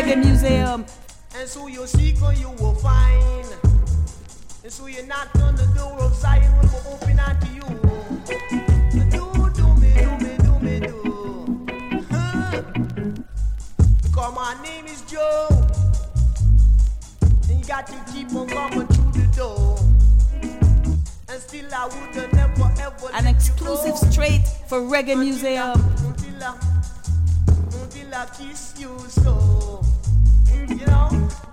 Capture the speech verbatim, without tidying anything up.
Reggae Museum. And so you seek and you will find. And so you knock on the door of Zion will be open unto you. Do, do me, do me, do me, do. Huh? Because my name is Joe. And you got to keep on coming through the door. And still I would never ever an exclusive straight for Reggae Museum. Until I, until I kiss you so, you know.